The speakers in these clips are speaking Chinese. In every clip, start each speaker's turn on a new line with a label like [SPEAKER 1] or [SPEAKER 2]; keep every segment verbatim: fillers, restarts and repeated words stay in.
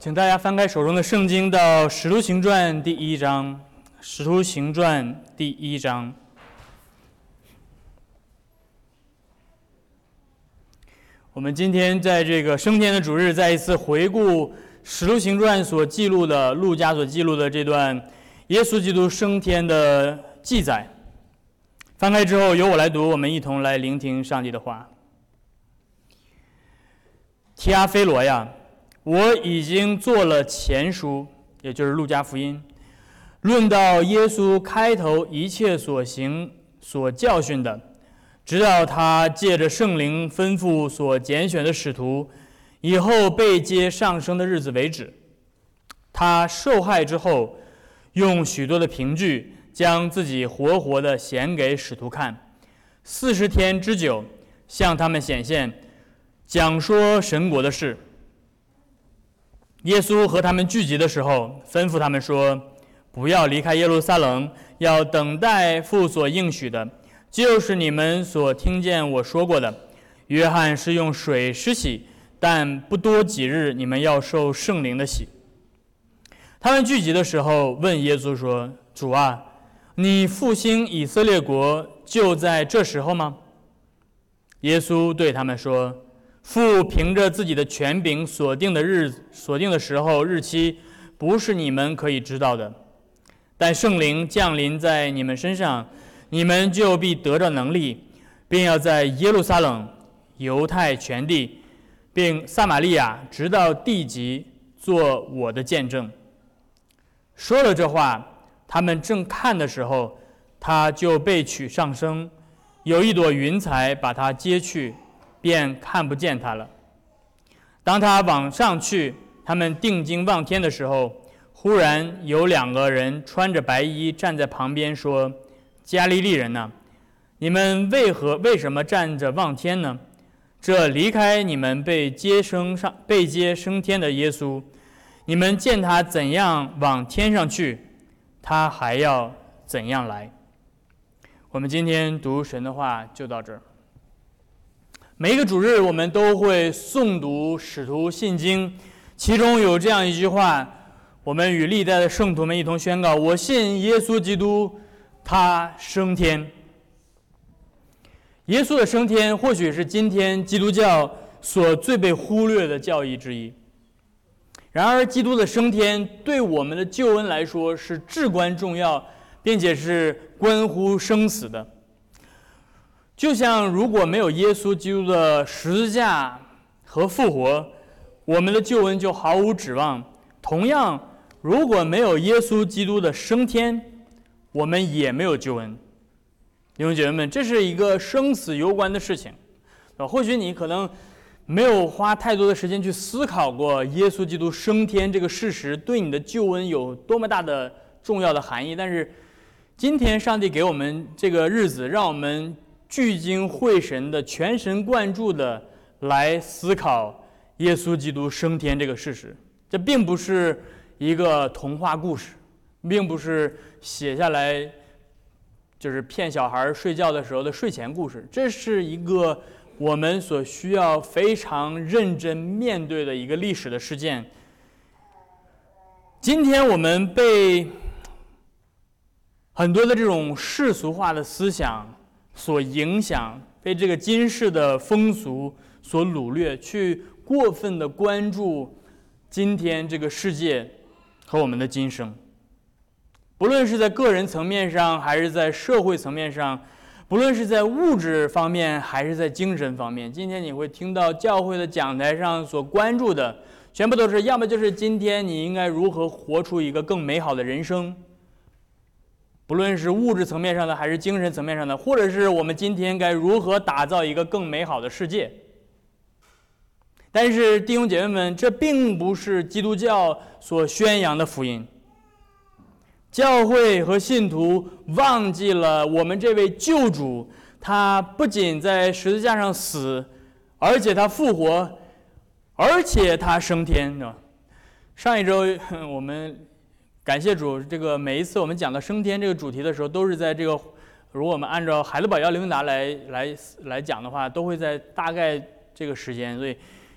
[SPEAKER 1] 请大家翻开手中的圣经到《使徒行传》第一章，《使徒行传》第一章。我们今天在这个升天的主日，再一次回顾《使徒行传》所记录的，路加所记录的这段耶稣基督升天的记载。翻开之后，由我来读，我们一同来聆听上帝的话。提阿非罗呀，我已经做了前书，也就是路加福音，论到耶稣开头一切所行所教训的，直到他借着圣灵吩咐所拣选的使徒，以后被接上升的日子为止。他受害之后，用许多的凭据将自己活活的显给使徒看，四十天之久，向他们显现，讲说神国的事。耶稣和他们聚集的时候，吩咐他们说，不要离开耶路撒冷，要等待父所应许的，就是你们所听见我说过的。约翰是用水施洗，但不多几日，你们要受圣灵的洗。他们聚集的时候，问耶稣说，主啊，你复兴以色列国就在这时候吗？耶稣对他们说，父凭着自己的权柄所定的日所定的时候日期，不是你们可以知道的。但圣灵降临在你们身上，你们就必得着能力，并要在耶路撒冷、犹太全地，并撒玛利亚直到地极做我的见证。说了这话，他们正看的时候，他就被取上升，有一朵云彩把他接去，便看不见他了。当他往上去，他们定睛望天的时候，忽然有两个人穿着白衣站在旁边说，加利利人哪，你们为何为什么站着望天呢？这离开你们被接升上被接升天的耶稣，你们见他怎样往天上去，他还要怎样来。我们今天读神的话就到这儿。每一个主日我们都会诵读使徒信经，其中有这样一句话，我们与历代的圣徒们一同宣告，我信耶稣基督，他升天。耶稣的升天或许是今天基督教所最被忽略的教义之一，然而基督的升天对我们的救恩来说是至关重要，并且是关乎生死的。就像如果没有耶稣基督的十字架和复活，我们的救恩就毫无指望。同样，如果没有耶稣基督的升天，我们也没有救恩。弟兄姐妹们，这是一个生死攸关的事情。或许你可能没有花太多的时间去思考过耶稣基督升天这个事实对你的救恩有多么大的重要的含义，但是今天上帝给我们这个日子，让我们聚精会神的、全神贯注的来思考耶稣基督升天这个事实。这并不是一个童话故事，并不是写下来就是骗小孩睡觉的时候的睡前故事，这是一个我们所需要非常认真面对的一个历史的事件。今天我们被很多的这种世俗化的思想所影响，被这个今世的风俗所掳掠，去过分的关注今天这个世界和我们的今生。不论是在个人层面上，还是在社会层面上，不论是在物质方面，还是在精神方面，今天你会听到教会的讲台上所关注的，全部都是要么就是今天你应该如何活出一个更美好的人生，不论是物质层面上的还是精神层面上的，或者是我们今天该如何打造一个更美好的世界。但是弟兄姐妹们，这并不是基督教所宣扬的福音。教会和信徒忘记了我们这位救主，他不仅在十字架上死，而且他复活，而且他升天。上一周我们感谢主，这个每一次我们讲到升天这个主题的时候，都是在这个，如果我们按照海德堡要灵达来来来讲的话，都会在大概这个时间。所以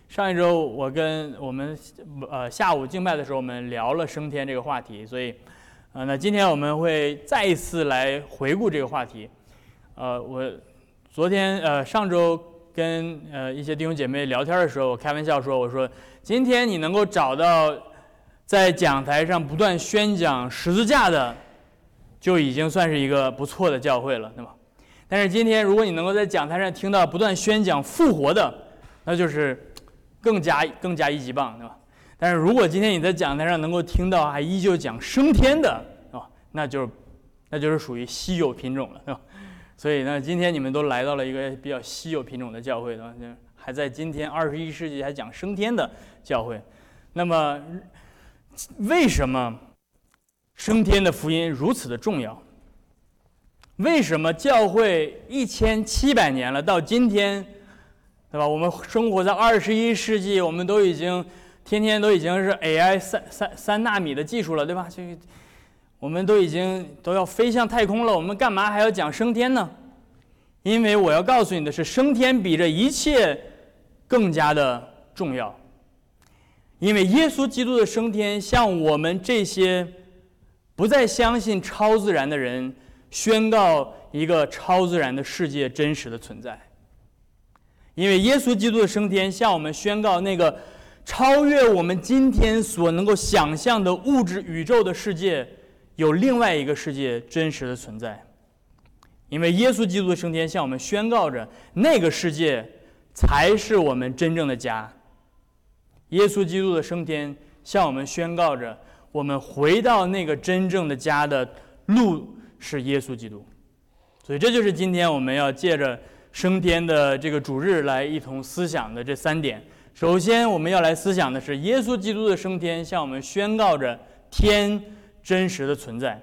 [SPEAKER 1] 上一周我跟我们呃下午敬拜的时候，我们聊了升天这个话题，所以呃那今天我们会再一次来回顾这个话题。呃，我昨天呃上周跟呃一些弟兄姐妹聊天的时候，我开玩笑说，我说今天你能够找到在讲台上不断宣讲十字架的，就已经算是一个不错的教会了，对吧？但是今天如果你能够在讲台上听到不断宣讲复活的，那就是更加更加一级棒，对吧？但是如果今天你在讲台上能够听到还依旧讲升天的啊，那就那就是属于稀有品种了，对吧？所以呢，今天你们都来到了一个比较稀有品种的教会，对吧？还在今天二十一世纪还讲升天的教会。那么，为什么升天的福音如此的重要？为什么教会一千七百年了，到今天？对吧？我们生活在二十一世纪，我们都已经天天都已经是 A I 三三三纳米的技术了，对吧？这个我们都已经都要飞向太空了，我们干嘛还要讲升天呢？因为我要告诉你的是，升天比这一切更加的重要。因为耶稣基督的升天，向我们这些不再相信超自然的人，宣告一个超自然的世界真实的存在。因为耶稣基督的升天向我们宣告，那个超越我们今天所能够想象的物质宇宙的世界，有另外一个世界真实的存在。因为耶稣基督的升天向我们宣告着，那个世界才是我们真正的家。耶稣基督的升天向我们宣告着，我们回到那个真正的家的路是耶稣基督。所以这就是今天我们要借着升天的这个主日来一同思想的这三点。首先我们要来思想的是，耶稣基督的升天向我们宣告着天真实的存在。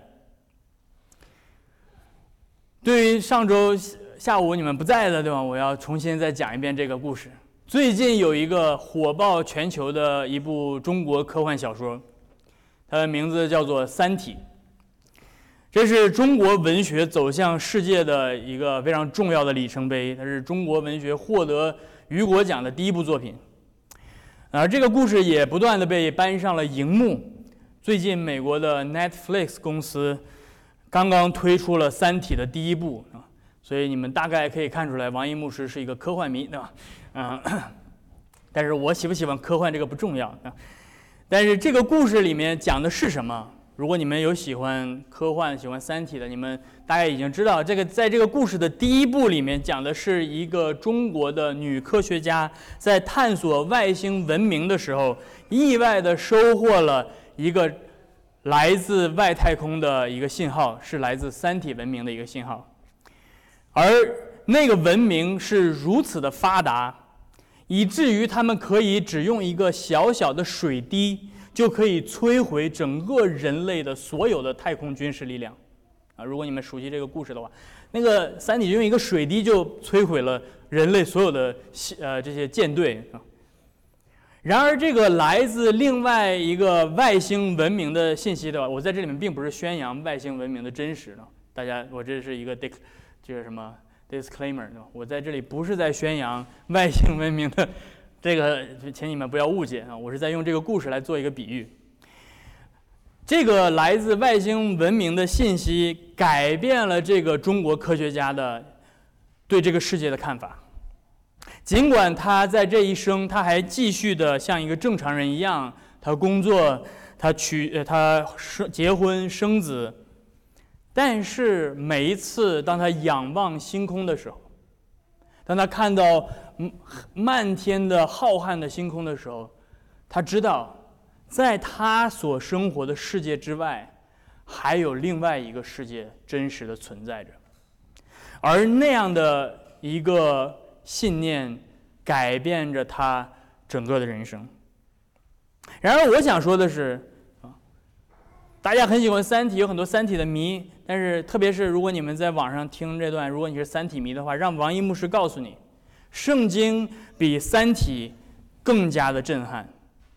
[SPEAKER 1] 对于上周下午你们不在的，对吧？我要重新再讲一遍这个故事。最近有一个火爆全球的一部中国科幻小说，它的名字叫做《三体》。这是中国文学走向世界的一个非常重要的里程碑，它是中国文学获得雨果奖的第一部作品。而这个故事也不断的被搬上了荧幕。最近美国的 Netflix 公司刚刚推出了《三体》的第一部，所以你们大概可以看出来，王一牧师是一个科幻迷，对吧？嗯，但是我喜不喜欢科幻这个不重要。但是这个故事里面讲的是什么？如果你们有喜欢科幻、喜欢《三体》的，你们大概已经知道，这个在这个故事的第一部里面讲的是一个中国的女科学家在探索外星文明的时候，意外的收获了一个来自外太空的一个信号，是来自三体文明的一个信号。而那个文明是如此的发达，以至于他们可以只用一个小小的水滴就可以摧毁整个人类的所有的太空军事力量，啊，如果你们熟悉这个故事的话，那个三体就用一个水滴就摧毁了人类所有的呃这些舰队啊。然而，这个来自另外一个外星文明的信息的话，我在这里面并不是宣扬外星文明的真实的，大家，我这是一个 dic， 这个什么 disclaimer， 对吧？我在这里不是在宣扬外星文明的。这个请你们不要误解啊！我是在用这个故事来做一个比喻。这个来自外星文明的信息改变了这个中国科学家的对这个世界的看法。尽管他在这一生，他还继续的像一个正常人一样，他工作，他娶，他生结婚生子，但是每一次当他仰望星空的时候，当他看到漫天的浩瀚的星空的时候，他知道在他所生活的世界之外，还有另外一个世界真实的存在着。而那样的一个信念改变着他整个的人生。然而我想说的是，大家很喜欢《三体》，有很多《三体》的迷，但是特别是如果你们在网上听这段，如果你是《三体》迷的话，让王一牧师告诉你，圣经比《三体》更加的震撼。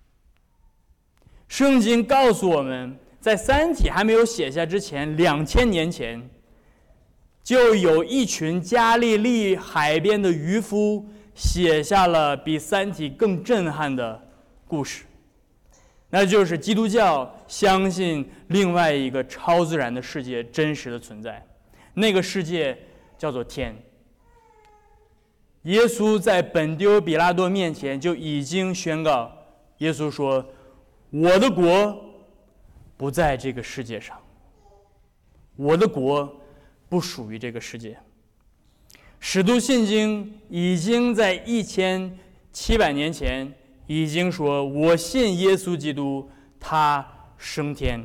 [SPEAKER 1] 圣经告诉我们，在《三体》还没有写下之前，两千年前，就有一群加利利海边的渔夫写下了比《三体》更震撼的故事，那就是基督教相信另外一个超自然的世界真实的存在，那个世界叫做天。耶稣在本丢比拉多面前就已经宣告，耶稣说：“我的国不在这个世界上，我的国不属于这个世界。”使徒信经已经在一千七百年前已经说：“我信耶稣基督，他升天。”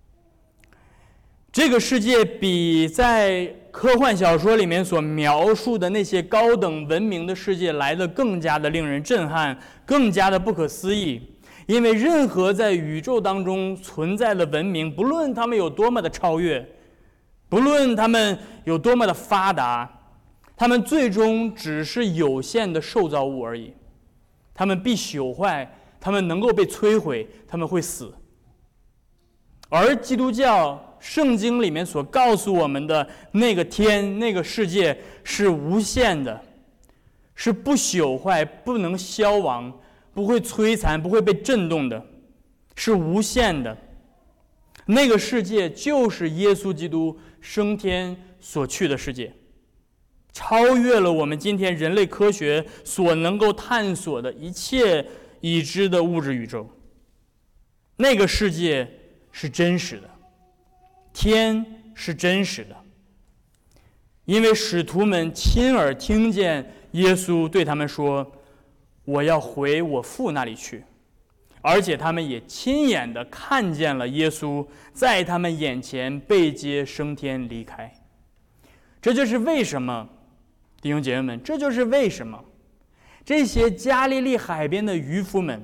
[SPEAKER 1] 这个世界比在科幻小说里面所描述的那些高等文明的世界来得更加的令人震撼，更加的不可思议。因为任何在宇宙当中存在的文明，不论他们有多么的超越，不论他们有多么的发达，他们最终只是有限的受造物而已。他们必朽坏，他们能够被摧毁，他们会死。而基督教圣经里面所告诉我们的那个天，那个世界是无限的，是不朽坏，不能消亡，不会摧残，不会被震动的，是无限的。那个世界就是耶稣基督升天所去的世界，超越了我们今天人类科学所能够探索的一切已知的物质宇宙。那个世界是真实的，天是真实的，因为使徒们亲耳听见耶稣对他们说：“我要回我父那里去。”而且他们也亲眼地看见了耶稣在他们眼前被接升天离开。这就是为什么，弟兄姐妹们，这就是为什么这些加利利海边的渔夫们，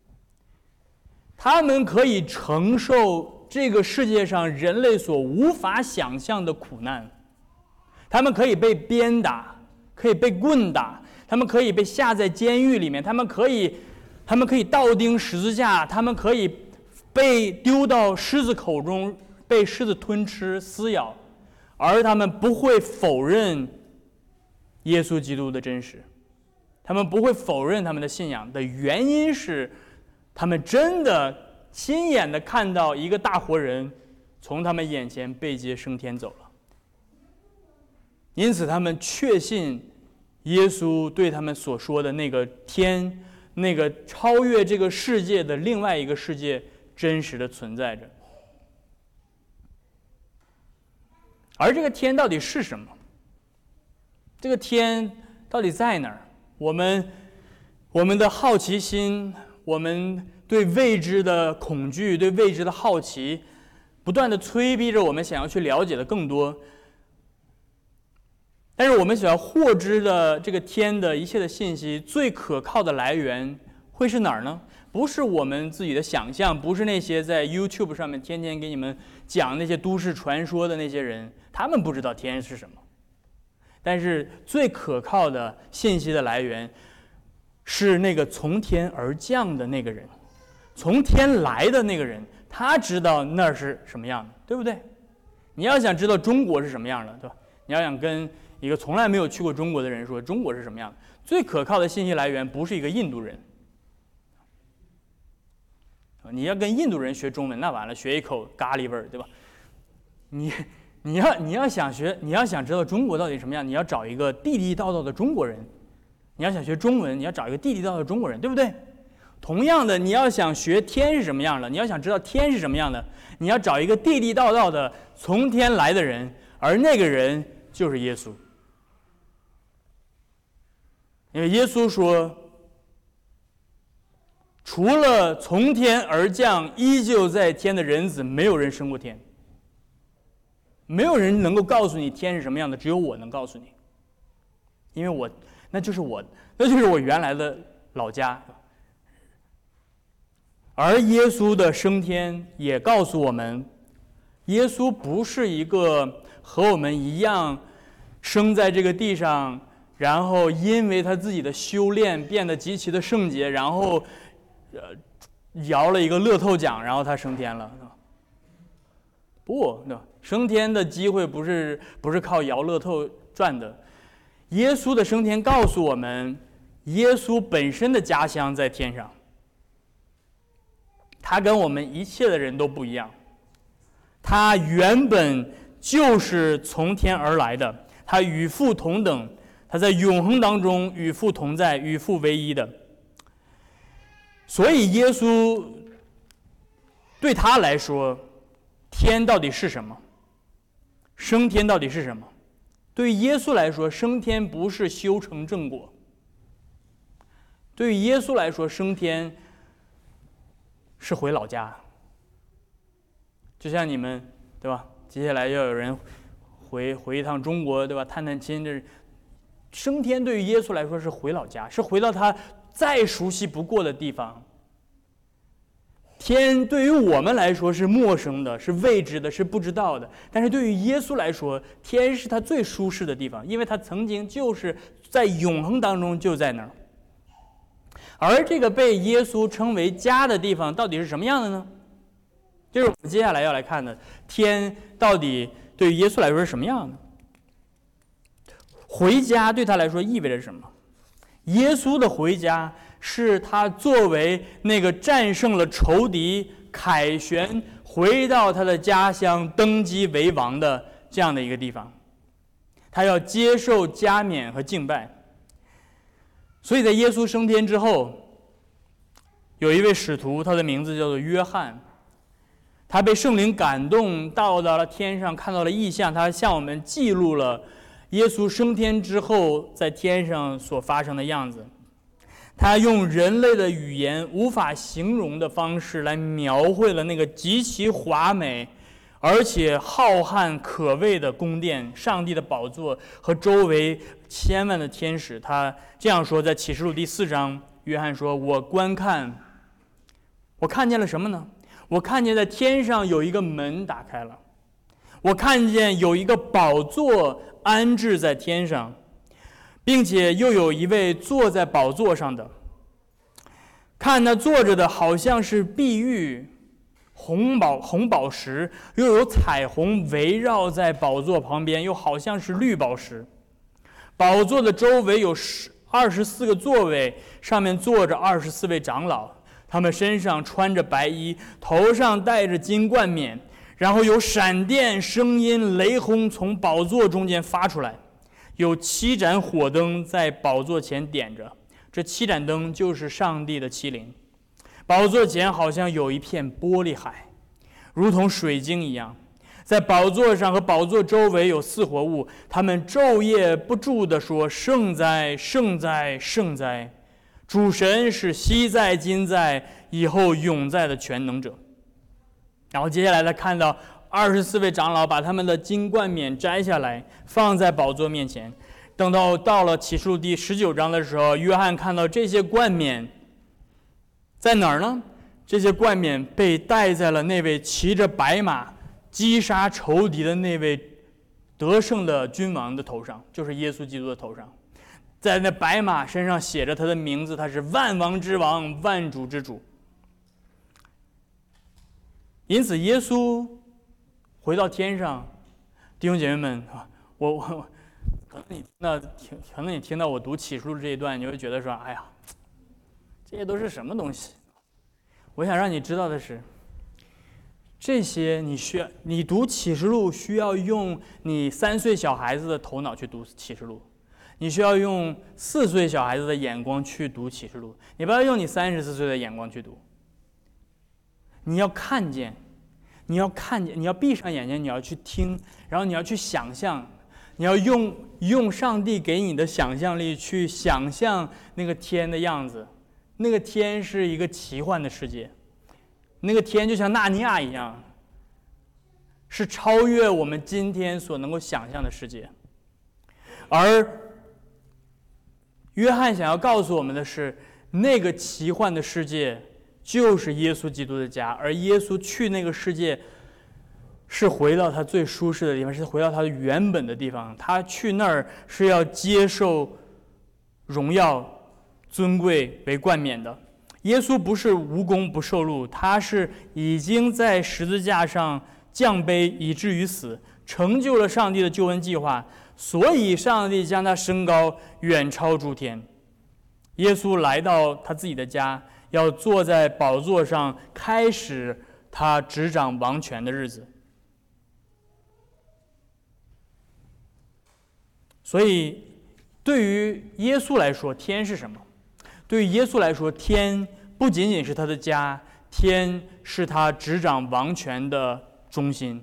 [SPEAKER 1] 他们可以承受这个世界上人类所无法想象的苦难，他们可以被鞭打，可以被棍打，他们可以被下在监狱里面，他们可以他们可以倒钉十字架，他们可以被丢到狮子口中，被狮子吞吃撕咬，而他们不会否认耶稣基督的真实，他们不会否认他们的信仰的原因是，他们真的亲眼的看到一个大活人从他们眼前被接升天走了，因此他们确信耶稣对他们所说的那个天，那个超越这个世界的另外一个世界真实的存在着。而这个天到底是什么？这个天到底在哪儿？我们我们的好奇心，我们对未知的恐惧，对未知的好奇，不断的催逼着我们想要去了解的更多。但是我们想要获知的这个天的一切的信息，最可靠的来源会是哪儿呢？不是我们自己的想象，不是那些在 YouTube 上面天天给你们讲那些都市传说的那些人，他们不知道天是什么。但是最可靠的信息的来源是那个从天而降的那个人，从天来的那个人，他知道那儿是什么样的，对不对？你要想知道中国是什么样的，对吧？你要想跟一个从来没有去过中国的人说中国是什么样的，最可靠的信息来源不是一个印度人。你要跟印度人学中文，那完了，学一口咖喱味儿，对吧？你你要你要想学，你要想知道中国到底什么样，你要找一个地地道道的中国人。你要想学中文，你要找一个地地道道的中国人，对不对？同样的，你要想学天是什么样的，你要想知道天是什么样的，你要找一个地地道道的从天来的人，而那个人就是耶稣。因为耶稣说，除了从天而降依旧在天的人子，没有人升过天。没有人能够告诉你天是什么样的，只有我能告诉你，因为我那就是我那就是我原来的老家。而耶稣的升天也告诉我们，耶稣不是一个和我们一样生在这个地上，然后因为他自己的修炼变得极其的圣洁，然后呃摇了一个乐透奖，然后他升天了。不，升天的机会不是不是靠摇乐透赚的。耶稣的升天告诉我们， 耶稣本身的家乡在天上，他跟我们一切的人都不一样，他原本就是从天而来的，他与父同等，他在永恒当中与父同在，与父为一的。所以耶稣对他来说，天到底是什么？升天到底是什么？对于耶稣来说，升天不是修成正果。对于耶稣来说，升天是回老家。就像你们，对吧？接下来要有人回回一趟中国，对吧？探探亲，这升天对于耶稣来说是回老家，是回到他再熟悉不过的地方。天对于我们来说是陌生的，是未知的，是不知道的。但是对于耶稣来说，天是他最舒适的地方，因为他曾经就是在永恒当中就在那儿。而这个被耶稣称为家的地方到底是什么样的呢？就是我们接下来要来看的，天到底对于耶稣来说是什么样的？回家对他来说意味着什么？耶稣的回家是他作为那个战胜了仇敌、凯旋回到他的家乡登基为王的这样的一个地方，他要接受加冕和敬拜。所以在耶稣升天之后，有一位使徒，他的名字叫做约翰，他被圣灵感动，到到了天上，看到了异象，他向我们记录了耶稣升天之后在天上所发生的样子。他用人类的语言无法形容的方式来描绘了那个极其华美而且浩瀚可畏的宫殿，上帝的宝座和周围千万的天使。他这样说，在启示录第四章，约翰说：我观看，我看见了什么呢？我看见在天上有一个门打开了，我看见有一个宝座安置在天上，并且又有一位坐在宝座上的，看那坐着的好像是碧玉、红宝红宝石，又有彩虹围绕在宝座旁边，又好像是绿宝石。宝座的周围有二十四个座位，上面坐着二十四位长老，他们身上穿着白衣，头上戴着金冠冕，然后有闪电、声音、雷轰从宝座中间发出来，有七盏火灯在宝座前点着，这七盏灯就是上帝的七灵。宝座前好像有一片玻璃海，如同水晶一样。在宝座上和宝座周围有四活物，他们昼夜不住地说：圣哉，圣哉，圣哉！主神是昔在、今在、以后永在的全能者。然后接下来他看到二十四位长老把他们的金冠冕摘下来，放在宝座面前。等到到了启示录第十九章的时候，约翰看到这些冠冕在哪儿呢？这些冠冕被戴在了那位骑着白马击杀仇敌的那位得胜的君王的头上，就是耶稣基督的头上。在那白马身上写着他的名字，他是万王之王，万主之主。因此耶稣回到天上，弟兄姐妹们，我我可能你那听可能你听到我读启示录这一段，你会觉得说：哎呀，这些都是什么东西？我想让你知道的是，这些你需要，你读启示录需要用你三岁小孩子的头脑去读启示录，你需要用四岁小孩子的眼光去读启示录，你不要用你三十四岁的眼光去读。你要看见，你要看见，你要闭上眼睛，你要去听，然后你要去想象，你要用用上帝给你的想象力去想象那个天的样子。那个天是一个奇幻的世界，那个天就像纳尼亚一样，是超越我们今天所能够想象的世界。而约翰想要告诉我们的是，那个奇幻的世界就是耶稣基督的家，而耶稣去那个世界是回到他最舒适的地方，是回到他原本的地方。他去那儿是要接受荣耀尊贵为冠冕的。耶稣不是无功不受禄，他是已经在十字架上降卑以至于死，成就了上帝的救恩计划，所以上帝将他升高远超诸天。 耶稣来到他自己的家，要坐在宝座上，开始他执掌王权的日子。所以，对于耶稣来说，天是什么？对于耶稣来说，天不仅仅是他的家，天是他执掌王权的中心。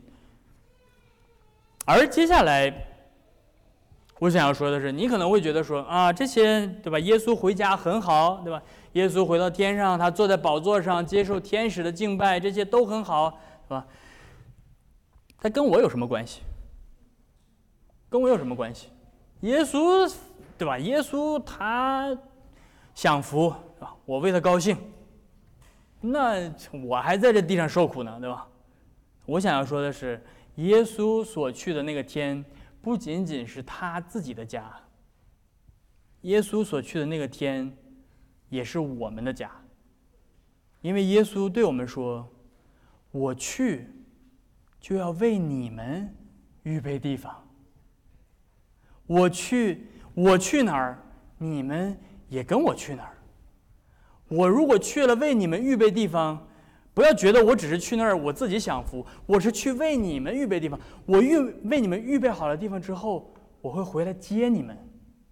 [SPEAKER 1] 而接下来，我想要说的是，你可能会觉得说啊，这些对吧？耶稣回家很好，对吧？耶稣回到天上，他坐在宝座上接受天使的敬拜，这些都很好，对吧？他跟我有什么关系？跟我有什么关系？耶稣，对吧？耶稣他享福，对吧？我为他高兴，那我还在这地上受苦呢，对吧？我想要说的是，耶稣所去的那个天，不仅仅是他自己的家，耶稣所去的那个天，也是我们的家。因为耶稣对我们说：“我去，就要为你们预备地方。我去，我去哪儿，你们也跟我去哪儿。我如果去了为你们预备地方，不要觉得我只是去那儿我自己享福，我是去为你们预备地方。我预为你们预备好了地方之后，我会回来接你们。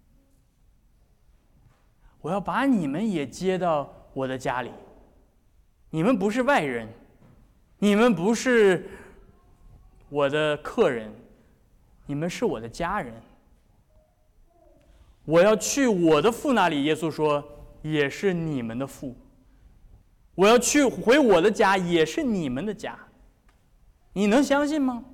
[SPEAKER 1] 我要把你们也接到我的家里。你们不是外人，你们不是我的客人，你们是我的家人。我要去我的父那里，耶稣说，也是你们的父。我要去回我的家，也是你们的家。你能相信吗？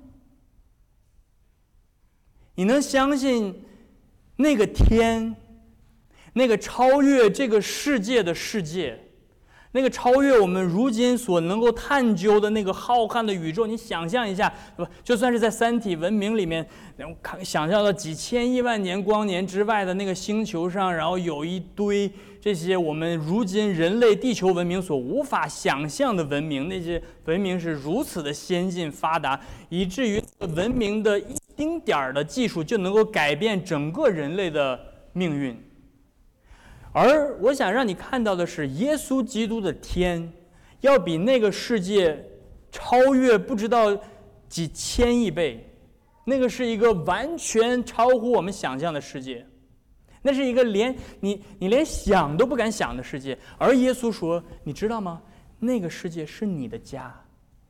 [SPEAKER 1] 你能相信那个天，那个超越这个世界的世界，那个超越我们如今所能够探究的那个浩瀚的宇宙？你想象一下，对吧？就算是在三体文明里面，想象到几千亿万年光年之外的那个星球上，然后有一堆这些我们如今人类地球文明所无法想象的文明，那些文明是如此的先进发达，以至于文明的一丁点儿的技术就能够改变整个人类的命运。而我想让你看到的是，耶稣基督的天要比那个世界超越不知道几千亿倍，那个是一个完全超乎我们想象的世界，那是一个连你你连想都不敢想的世界。而耶稣说，你知道吗？那个世界是你的家，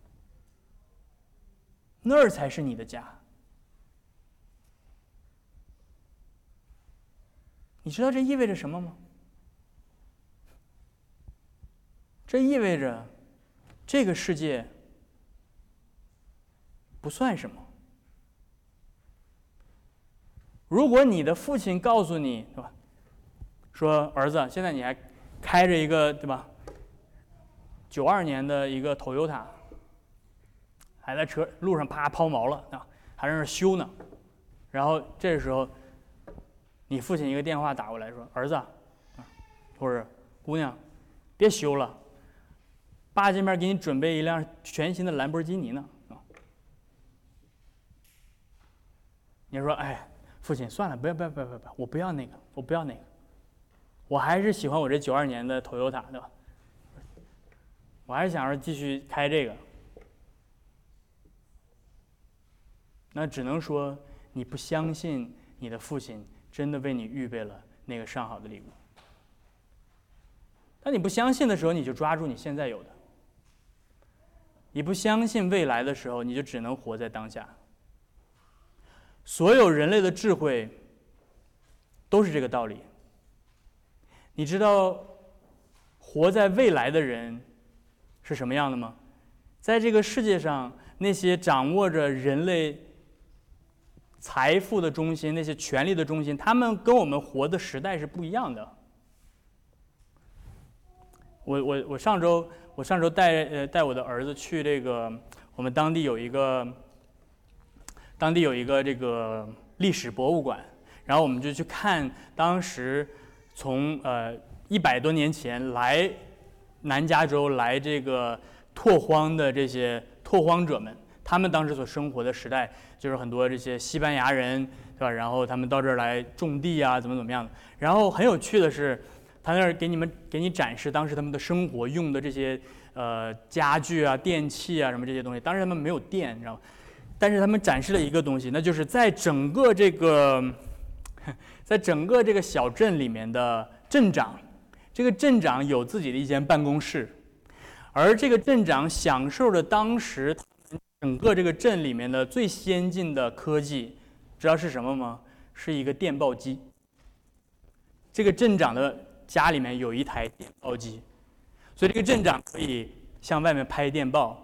[SPEAKER 1] 那儿才是你的家。你知道这意味着什么吗？这意味着这个世界不算什么。如果你的父亲告诉你，对吧，说儿子，现在你还开着一个，对吧，九二年的一个 Toyota， 还在车路上啪抛锚了啊，还在那修呢，然后这时候你父亲一个电话打过来说，儿子，或者姑娘，别修了，爸这边给你准备一辆全新的兰博基尼呢。你说，哎，父亲，算了，不要不要不要不要，我不要那个，我不要那个，我还是喜欢我这九二年的 Toyota， 对吧？我还是想着继续开这个。那只能说你不相信你的父亲真的为你预备了那个上好的礼物。当你不相信的时候，你就抓住你现在有的；你不相信未来的时候，你就只能活在当下。所有人类的智慧都是这个道理。你知道活在未来的人是什么样的吗？在这个世界上，那些掌握着人类财富的中心，那些权力的中心，他们跟我们活的时代是不一样的。我我我上周我上周带呃带我的儿子去这个我们当地有一个当地有一个这个历史博物馆，然后我们就去看当时从呃一百多年前来南加州来这个拓荒的这些拓荒者们，他们当时所生活的时代，就是很多这些西班牙人，对吧？然后他们到这儿来种地啊，怎么怎么样的。然后很有趣的是， 他那儿给你们给你展示当时他们的生活用的这些呃家具啊、电器啊什么这些东西。当时他们没有电，你知道吗？但是他们展示了一个东西，那就是在整个这个，在整个这个小镇里面的镇长，这个镇长有自己的一间办公室，而这个镇长享受着当时整个这个镇里面的最先进的科技，知道是什么吗？是一个电报机。这个镇长的家里面有一台电报机，所以这个镇长可以向外面拍电报。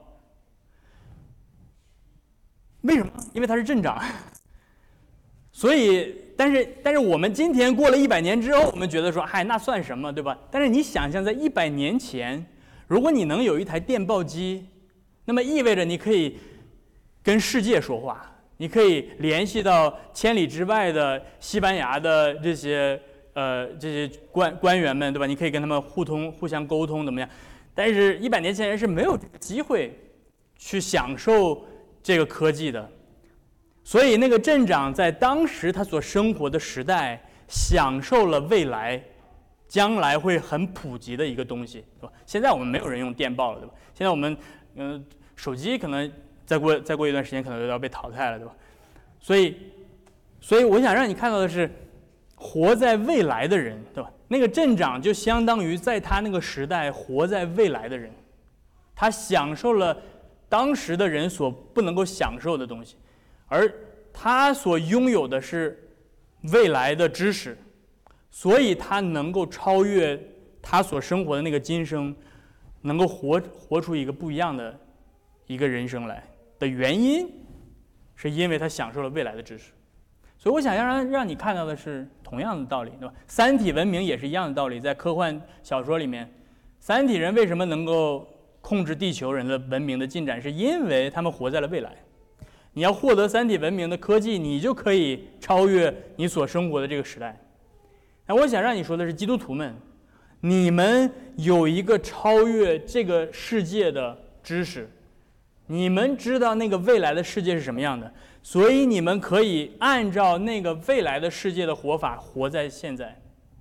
[SPEAKER 1] 为什么？因为他是镇长。所以，但是但是我们今天过了一百年之后，我们觉得说，嗨，那算什么，对吧？但是你想象，在一百年前，如果你能有一台电报机，那么意味着你可以跟世界说话，你可以联系到千里之外的西班牙的这些呃这些官官员们，对吧？你可以跟他们互通、互相沟通，怎么样？但是，一百年前人是没有这个机会去享受这个科技的。所以，那个镇长在当时他所生活的时代，享受了未来将来会很普及的一个东西，对吧？现在我们没有人用电报了，对吧？现在我们嗯、呃、手机可能再过再过一段时间可能就要被淘汰了，对吧？所以，所以我想让你看到的是，活在未来的人，对吧？那个镇长就相当于在他那个时代活在未来的人，他享受了当时的人所不能够享受的东西。而他所拥有的是未来的知识，所以他能够超越他所生活的那个今生，能够活活出一个不一样的一个人生来的原因，是因为他享受了未来的知识。所以我想要让让你看到的是同样的道理，对吧？三体文明也是一样的道理，在科幻小说里面，三体人为什么能够控制地球人的文明的进展，是因为他们活在了未来。你要获得三体文明的科技，你就可以超越你所生活的这个时代。那我想让你说的是，基督徒们，你们有一个超越这个世界的知识，你们知道那个未来的世界是什么样的，所以你们可以按照那个未来的世界的活法活在现在。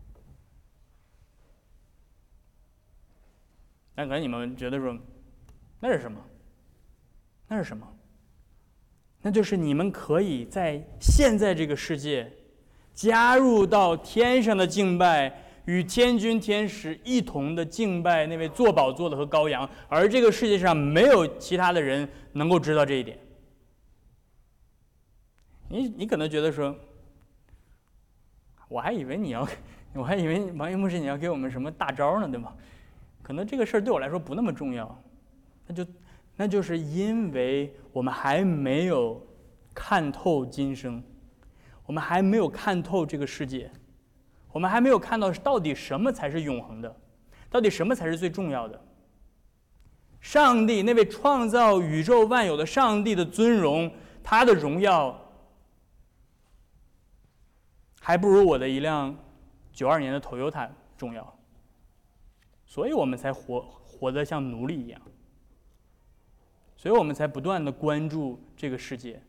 [SPEAKER 1] 但可能你们觉得说，那是什么？那是什么？那就是你们可以在现在这个世界加入到天上的敬拜，与天君天使一同的敬拜那位坐宝座的和羔羊，而这个世界上没有其他的人能够知道这一点。你你可能觉得说，我还以为你要，我还以为王一牧师你要给我们什么大招呢，对吧？可能这个事儿对我来说不那么重要，那就。那就是因为我们还没有看透今生，我们还没有看透这个世界，我们还没有看到到底什么才是永恒的，到底什么才是最重要的。上帝那位创造宇宙万有的上帝的尊荣，他的荣耀，还不如我的一辆九二年的 Toyota 重要，所以我们才活活得像奴隶一样。所以我们才不断的关注这个世界，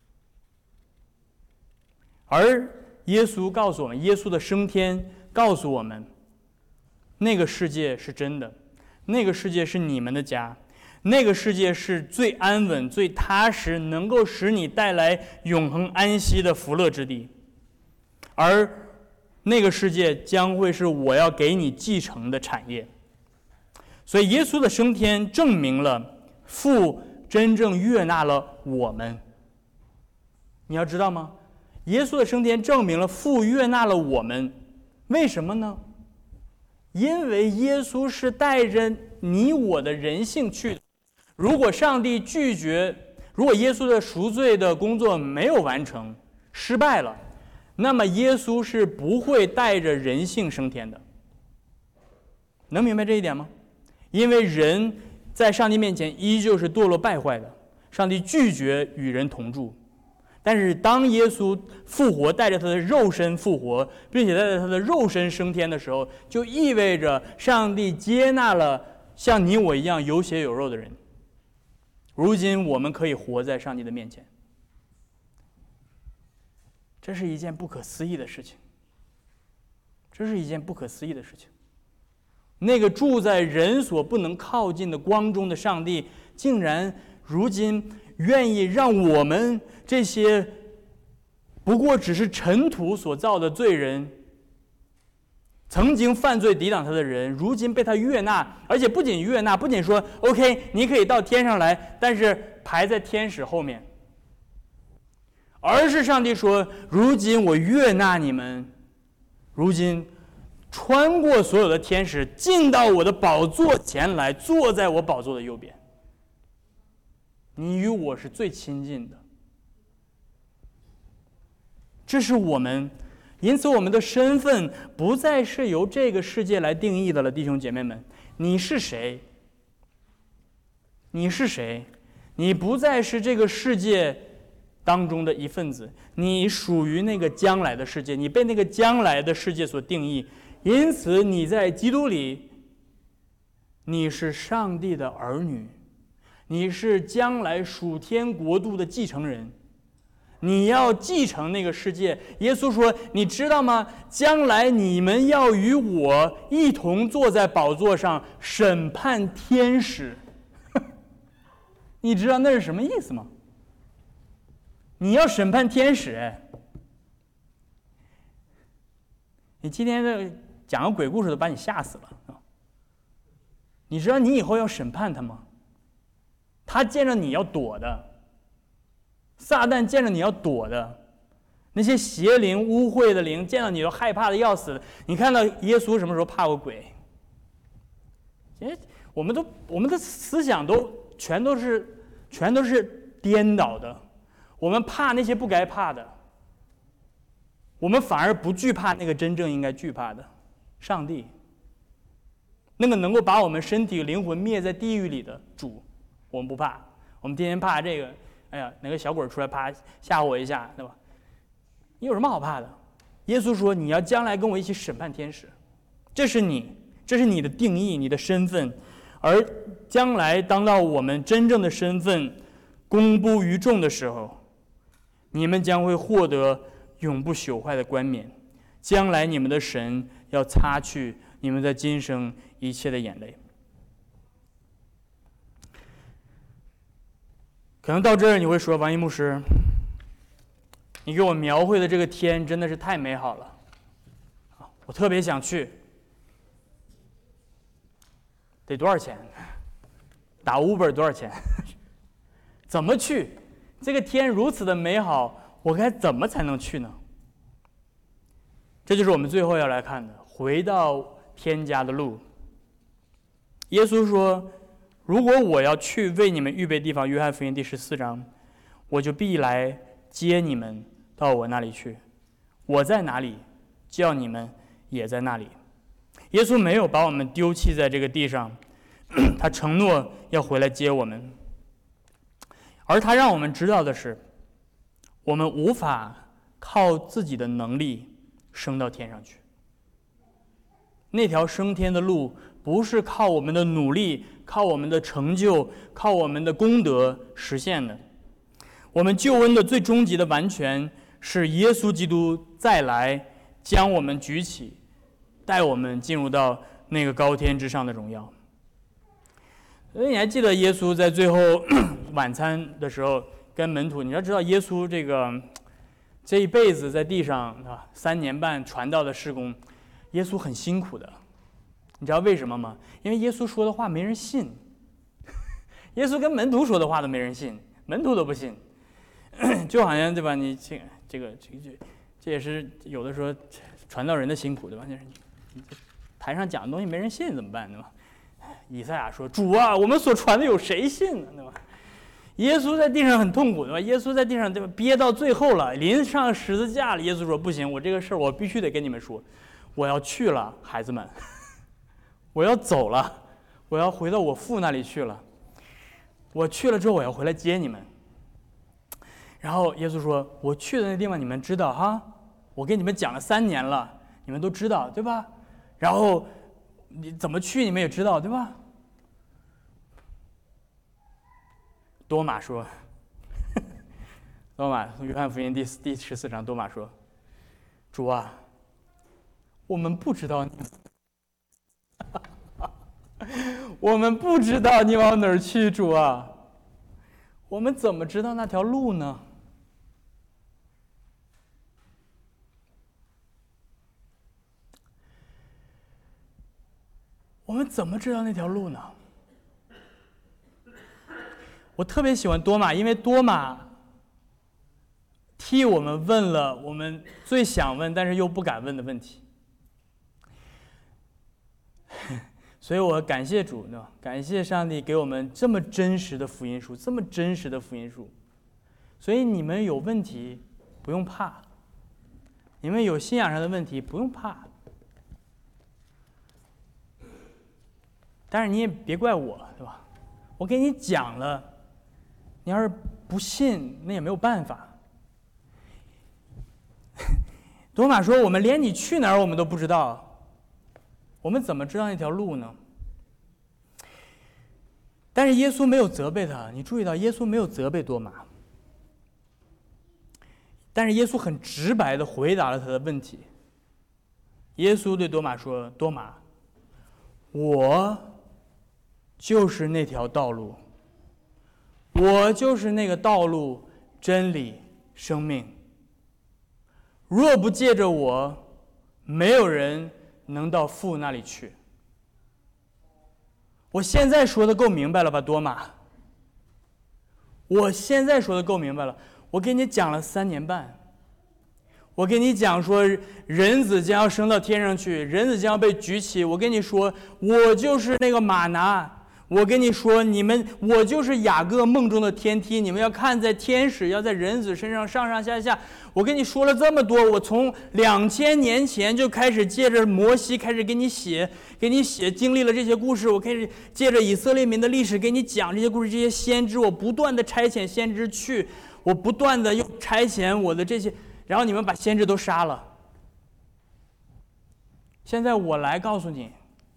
[SPEAKER 1] 而耶稣告诉我们，耶稣的升天告诉我们，那个世界是真的，那个世界是你们的家，那个世界是最安稳、最踏实，能够使你带来永恒安息的福乐之地，而那个世界将会是我要给你继承的产业。所以耶稣的升天证明了父真正悦纳了我们。你要知道吗？耶稣的升天证明了父悦纳了我们。为什么呢？因为耶稣是带着你我的人性去的。如果上帝拒绝，如果耶稣的赎罪的工作没有完成，失败了，那么耶稣是不会带着人性升天的。能明白这一点吗？因为人在上帝面前依旧是堕落败坏的，上帝拒绝与人同住。但是当耶稣复活，带着他的肉身复活，并且带着他的肉身升天的时候，就意味着上帝接纳了像你我一样有血有肉的人。如今我们可以活在上帝的面前，这是一件不可思议的事情。 这是一件不可思议的事情。那个住在人所不能靠近的光中的上帝，竟然如今愿意让我们这些不过只是尘土所造的罪人，曾经犯罪抵挡他的人，如今被他悦纳，而且不仅悦纳，不仅说 OK 你可以到天上来，但是排在天使后面，而是上帝说，如今我悦纳你们，如今穿过所有的天使，进到我的宝座前来，坐在我宝座的右边。你与我是最亲近的，这是我们，因此我们的身份不再是由这个世界来定义的了，弟兄姐妹们，你是谁？你是谁？你不再是这个世界当中的一份子，你属于那个将来的世界，你被那个将来的世界所定义，因此你在基督里，你是上帝的儿女，你是将来属天国度的继承人，你要继承那个世界。耶稣说，你知道吗？将来你们要与我一同坐在宝座上审判天使。你知道那是什么意思吗？你要审判天使。你今天这讲个鬼故事都把你吓死了。你知道你以后要审判他吗？他见着你要躲的，撒旦见着你要躲的，那些邪灵污秽的灵见到你都害怕的要死。你看到耶稣什么时候怕过鬼？哎，我们都我们的思想都全都是全都是颠倒的。我们怕那些不该怕的，我们反而不惧怕那个真正应该惧怕的上帝，那个能够把我们身体灵魂灭在地狱里的主，我们不怕。我们天天怕这个，哎呀，哪个小鬼出来啪吓唬我一下，对吧？你有什么好怕的？耶稣说，你要将来跟我一起审判天使，这是你，这是你的定义，你的身份。而将来当到我们真正的身份公布于众的时候，你们将会获得永不朽坏的冠冕。将来你们的神要擦去你们在今生一切的眼泪。可能到这儿你会说，王一牧师，你给我描绘的这个天真的是太美好了，我特别想去。得多少钱？打 Uber 多少钱？怎么去？这个天如此的美好，我该怎么才能去呢？这就是我们最后要来看的，回到天家的路。耶稣说，如果我要去为你们预备地方，约翰福音第十四章，我就必来接你们到我那里去。我在哪里，叫你们也在那里。耶稣没有把我们丢弃在这个地上，他承诺要回来接我们。而他让我们知道的是，我们无法靠自己的能力升到天上去。那条升天的路不是靠我们的努力，靠我们的成就，靠我们的功德实现的。我们救恩的最终极的完全是耶稣基督再来将我们举起，带我们进入到那个高天之上的荣耀。所以你还记得耶稣在最后晚餐的时候跟门徒，你要知道耶稣这个这一辈子在地上啊三年半传道的事工，耶稣很辛苦的。你知道为什么吗？因为耶稣说的话没人信，耶稣跟门徒说的话都没人信，门徒都不信，就好像对吧？你这个这个这个这也是有的时候传道人的辛苦对吧？就是你台上讲的东西没人信怎么办对吧？以赛亚说：“主啊，我们所传的有谁信呢？对吧？”耶稣在地上很痛苦对吧？耶稣在地上对吧？憋到最后了，临上十字架了。耶稣说：“不行，我这个事儿我必须得跟你们说，我要去了，孩子们，我要走了，我要回到我父那里去了。我去了之后，我要回来接你们。”然后耶稣说：“我去的那地方你们知道哈？我给你们讲了三年了，你们都知道对吧？然后你怎么去你们也知道对吧？”多马说，多马约翰福音第第十四章，多马说：“主啊， 我们不知道你，我们不知道你往哪儿去，主啊，我们怎么知道那条路呢？我们怎么知道那条路呢？我特别喜欢多马，因为多马替我们问了我们最想问但是又不敢问的问题。所以我感谢主呢，感谢上帝给我们这么真实的福音书，这么真实的福音书。所以你们有问题不用怕，你们有信仰上的问题不用怕。但是你也别怪我，对吧？我给你讲了，你要是不信，那也没有办法。多马说：“我们连你去哪儿我们都不知道，我们怎么知道那条路呢？”但是耶稣没有责备他，你注意到耶稣没有责备多马，但是耶稣很直白地回答了他的问题。耶稣对多马说：“多马，我就是那条道路，我就是那个道路、真理、生命。若不借着我，没有人能到父那里去。”我现在说的够明白了吧，多马？我现在说的够明白了。我给你讲了三年半，我给你讲说人子将要升到天上去，人子将要被举起。我跟你说，我就是那个马拿。我跟你说，你们，我就是雅各梦中的天梯，你们要看在天使，要在人子身上上上下下。我跟你说了这么多，我从两千年前就开始借着摩西开始给你写，给你写，经历了这些故事，我开始借着以色列民的历史给你讲这些故事，这些先知，我不断的差遣先知去，我不断的又差遣我的这些，然后你们把先知都杀了。现在我来告诉你。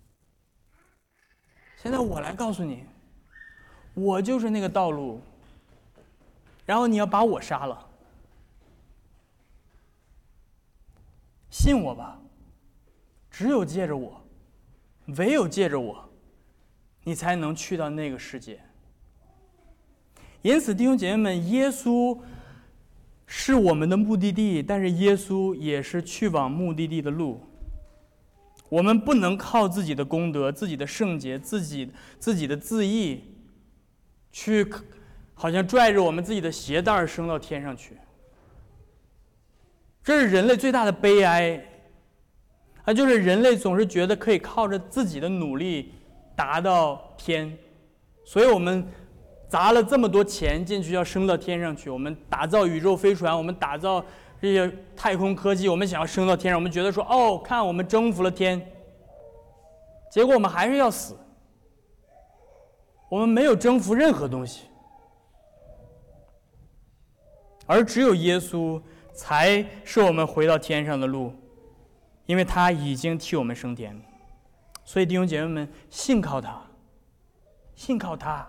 [SPEAKER 1] 现在我来告诉你，我就是那个道路，然后你要把我杀了，信我吧，只有借着我，唯有借着我，你才能去到那个世界。因此，弟兄姐妹们，耶稣是我们的目的地，但是耶稣也是去往目的地的路。我们不能靠自己的功德、自己的圣洁、自己自己的自义，去好像拽着我们自己的鞋带升到天上去。这是人类最大的悲哀，啊，就是人类总是觉得可以靠着自己的努力达到天，所以我们砸了这么多钱进去要升到天上去，我们打造宇宙飞船，我们打造这些太空科技，我们想要升到天上，我们觉得说，哦，看我们征服了天，结果我们还是要死，我们没有征服任何东西，而只有耶稣才是我们回到天上的路，因为他已经替我们升天。所以弟兄姐妹们，信靠他，信靠他。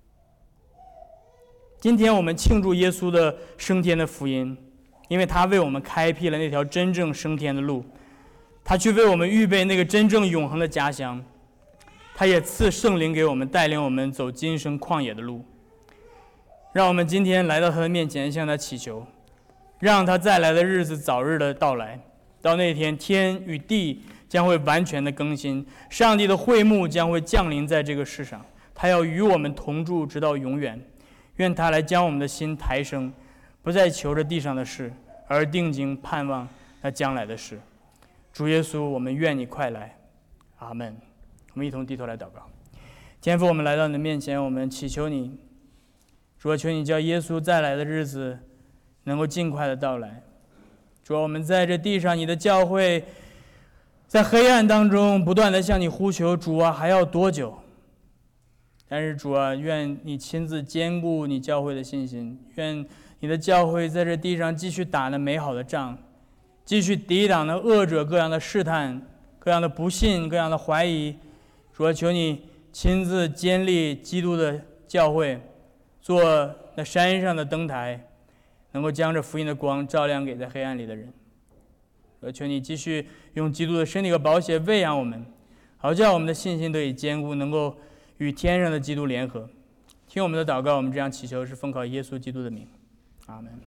[SPEAKER 1] 今天我们庆祝耶稣的升天的福音，因为他为我们开辟了那条真正升天的路，他去为我们预备那个真正永恒的家乡，他也赐圣灵给我们，带领我们走今生旷野的路。让我们今天来到他的面前，向他祈求，让他再来的日子早日的到来。到那天，天与地将会完全的更新，上帝的会幕将会降临在这个世上，他要与我们同住直到永远。愿他来将我们的心抬升，不再求着地上的事，而定睛盼望那将来的事。主耶稣，我们愿你快来，阿们。我们一同低头来祷告。天父，我们来到你的面前，我们祈求你，主啊，求你叫耶稣再来的日子能够尽快的到来。主啊，我们在这地上，你的教会在黑暗当中不断的向你呼求，主啊，还要多久？但是主啊，愿你亲自坚固你教会的信心，愿你的教会在这地上继续打那美好的仗，继续抵挡那恶者各样的试探、各样的不信、各样的怀疑。主啊，求你亲自坚立基督的教会，做那山上的灯台，能够将这福音的光照亮给在黑暗里的人。 呃，求你继续用基督的身体和宝血喂养我们，好叫我们的信心得以坚固，能够与天上的基督联合。听我们的祷告，我们这样祈求是奉靠耶稣基督的名，阿门。